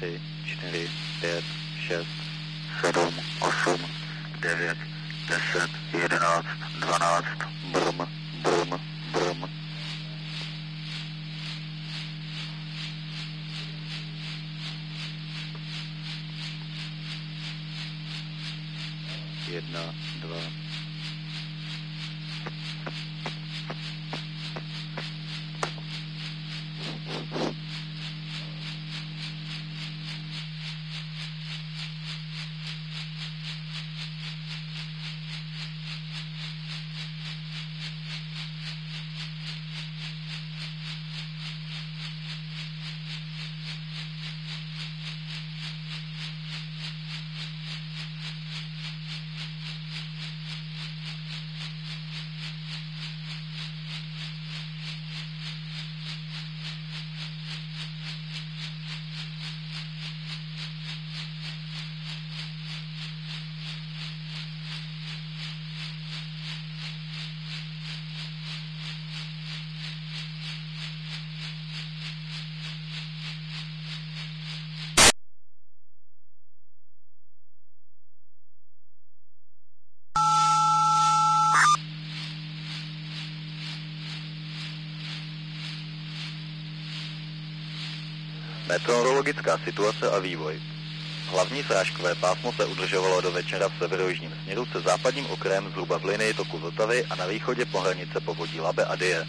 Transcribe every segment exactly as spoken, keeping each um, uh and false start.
tři, čtyři, pět, šest, sedm, osm, devět, deset, jedenáct, dvanáct, brm, brm, brm. Jedna, dva. Meteorologická situace a vývoj. Hlavní srážkové pásmo se udržovalo do večera v severojižním směru se západním okrajem zhruba v linii toku Vltavy a na východě po hranice povodí Labe a Dyje.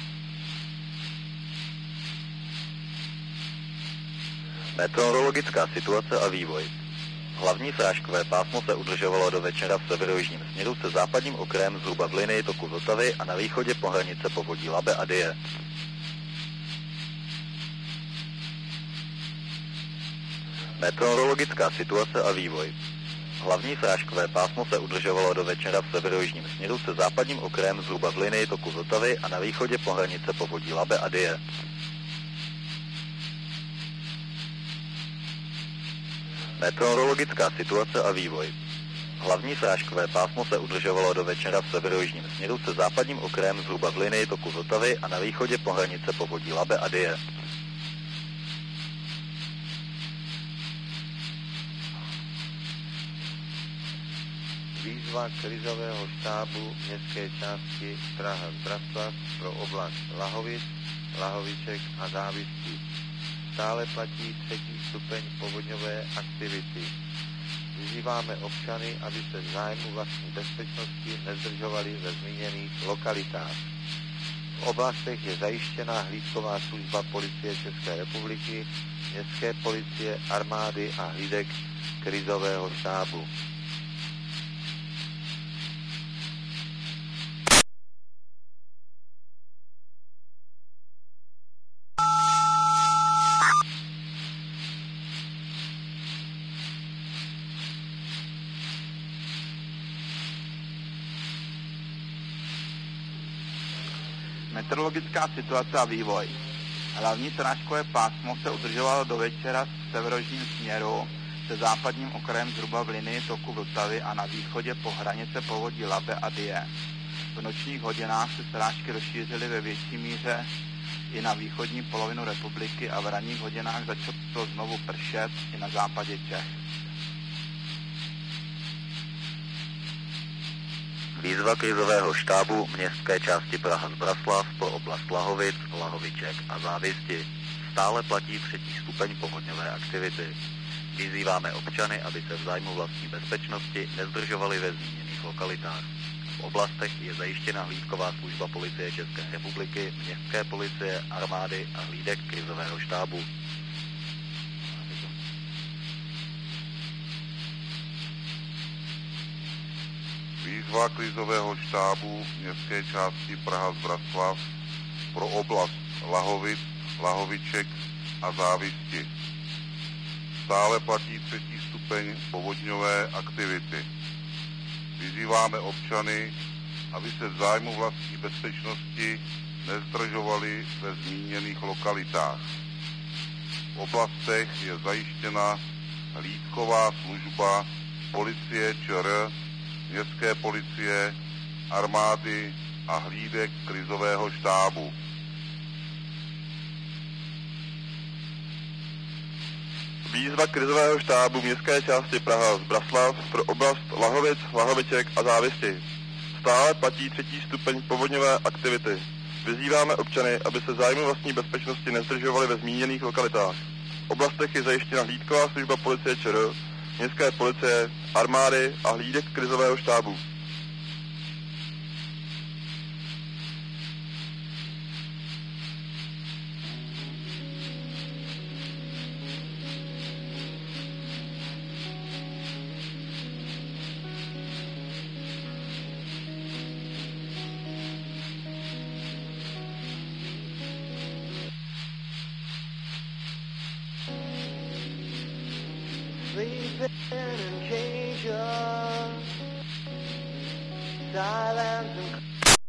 Meteorologická situace a vývoj. Hlavní srážkové pásmo se udržovalo do večera v severojižním směru se západním okrajem zhruba v linii toku Vltavy a na východě po hranice povodí Labe a Dyje. Meteorologická situace a vývoj. Hlavní srážkové pásmo se udržovalo do večera v severojižním směru se západním okrajem zhruba v linii toku Vltavy a na východě po hranice povodí Labe a Dyje. Meteorologická situace a vývoj. Hlavní srážkové pásmo se udržovalo do večera v severojižním směru se západním okrajem zhruba v linii toku Vltavy a na východě po hranice povodí Labe a Dyje. Výzva krizového štábu městské části Praha-Zbraslav pro oblast Lahovic, Lahoviček a Závisti. Stále platí třetí stupeň povodňové aktivity. Vyzýváme občany, aby se v zájmu vlastní bezpečnosti nezdržovali ve zmíněných lokalitách. V oblastech je zajištěná hlídková služba Policie České republiky, Městské policie, armády a hlídek krizového štábu. Meteorologická situace a vývoj. Hlavní srážkové pásmo se udržovalo do večera v severojižním směru se západním okrajem zhruba v linii toku Vltavy a na východě po hranice povodí Labe a Dyje. V nočních hodinách se srážky rozšířily ve větší míře i na východní polovinu republiky a v ranních hodinách začalo znovu pršet i na západě Čech. Výzva krizového štábu městské části Praha-Zbraslav pro oblast Lahovic, Lahoviček a Závisti. Stále platí třetí stupeň povodňové aktivity. Vyzýváme občany, aby se v zájmu vlastní bezpečnosti nezdržovali ve zmíněných lokalitách. V oblastech je zajištěna hlídková služba Policie České republiky, Městské policie, armády a hlídek krizového štábu. Výzva krizového štábu městské části Praha-Zbraslav pro oblast Lahovic, Lahoviček a Závisti. Stále platí třetí stupeň povodňové aktivity. Vyzýváme občany, aby se v zájmu vlastní bezpečnosti nezdržovali ve zmíněných lokalitách. V oblastech je zajištěna hlídková služba Policie ČR, Městské policie, armády a hlídek krizového štábu. Výzva krizového štábu městské části Praha z Braslav pro oblast Lahovic, Lahoviček a Závisti. Stále platí třetí stupeň povodňové aktivity. Vyzýváme občany, aby se zájmu vlastní bezpečnosti nezdržovali ve zmíněných lokalitách. V oblastech je zajištěna hlídková služba policie ČR, městské policie, armády a hlídek krizového štábu. Sleeping in cages, silence and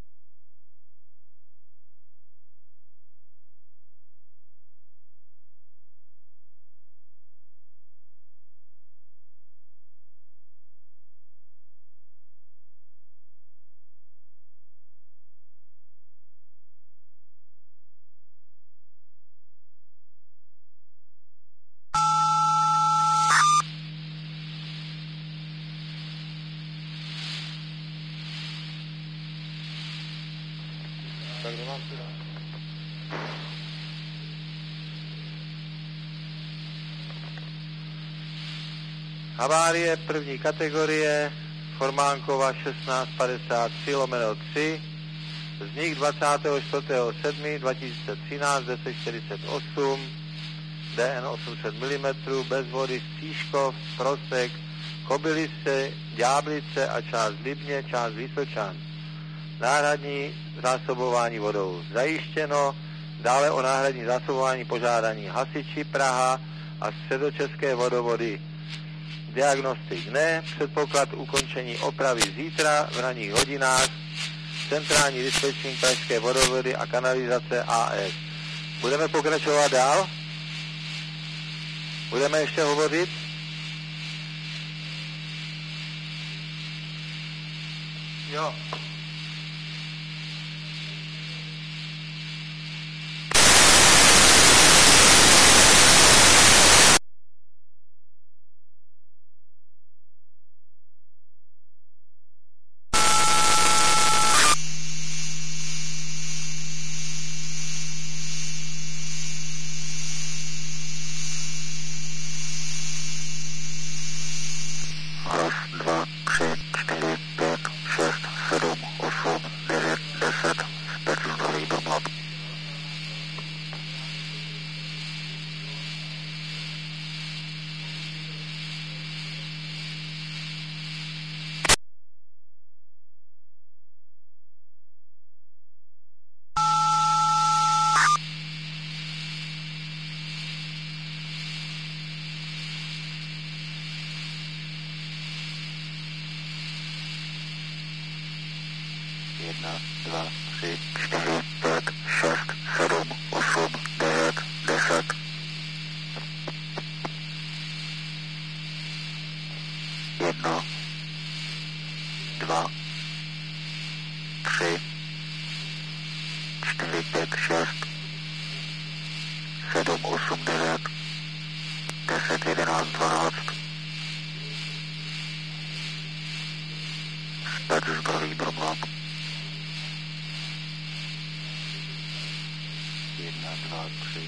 tak nemám tu dát. Havárie první kategorie Formánkova šestnáct padesát tři lomeno tři, vznik dvacátého čtvrtého sedmého dva tisíce třináct deset čtyřicet osm, D N osm set milimetrů, bez vody Stříškov, Prosek, Kobylice, Ďáblice a část Libně, část Vysočan. Náhradní zásobování vodou zajištěno, dále o náhradní zásobování požádání hasiči Praha a středočeské vodovody. Diagnostik ne, předpoklad ukončení opravy zítra v ranních hodinách, centrální dispečník pražské vodovody a kanalizace A S. Budeme pokračovat dál? Budeme ještě hovořit? Jo. jedna, dva, tři, čtyři, pět, šest, sedm, osm, devět, deset. Jedna, dva, tři, čtyři, pět, šest, sedm, osm, devět, deset, jedenáct, dvanáct. Spec zbrojní Brumlab. Jedna, dva, tři.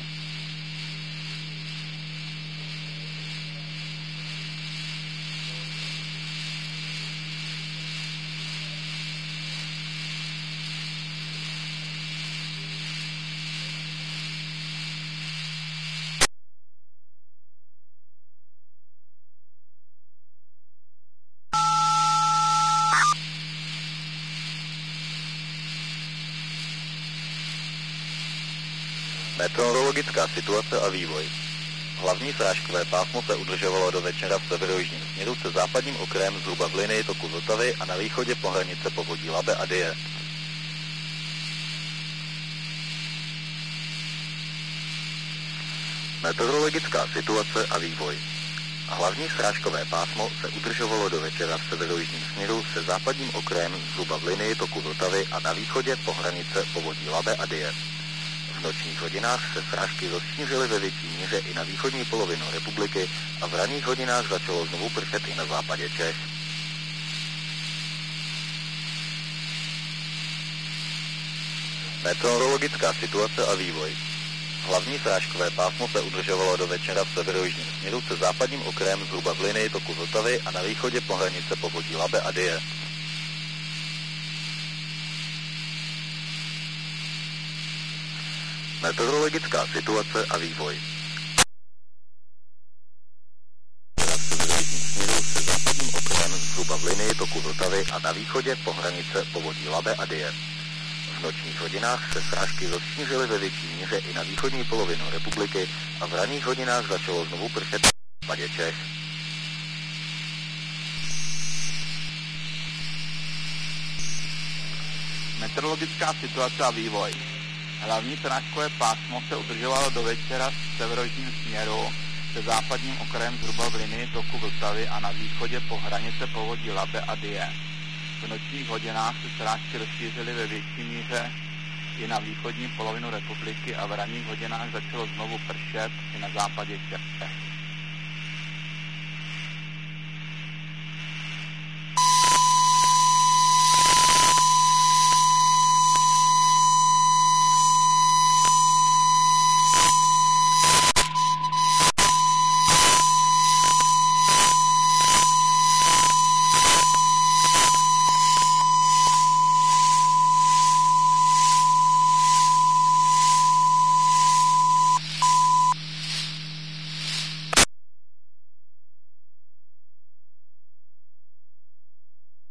Meteorologická situace a vývoj. Hlavní srážkové pásmo se udržovalo do večera v severojižním směru se západním okrajem zhruba v linii toku Vltavy a na východě po hranice povodí Labe a Dyje. Meteorologická situace a vývoj. Hlavní srážkové pásmo se udržovalo do večera v severojižním směru se západním okrajem zhruba v linii toku Vltavy a na východě po hranice povodí Labe a Dyje. V nočních hodinách se srážky rozšířily ve větší míře i na východní polovinu republiky a v ranních hodinách začalo znovu pršet i na západě Čech. Meteorologická situace a vývoj. Hlavní srážkové pásmo se udržovalo do večera v severojižním směru se západním okrajem zhruba v linii toku Vltavy a na východě po hranice povodí Labe a Dyje. Meteorologická situace a vývoj. V severojižním směru se západním okrajem zhruba v linii toku Vltavy a na východě po hranice povodí Labe a Dyje. V nočních hodinách se srážky rozšířily ve větší míře i na východní polovinu republiky a v ranních hodinách začalo znovu pršet na západě Čech. Meteorologická situace a vývoj. Hlavní srážkové pásmo se udržovalo do večera v severojižním směru se západním okrajem zhruba v linii toku Vltavy a na východě po hranice povodí Labe a Dyje. V nočních hodinách se srážky rozšířily ve větší míře i na východní polovinu republiky a v ranních hodinách začalo znovu pršet i na západě Čech.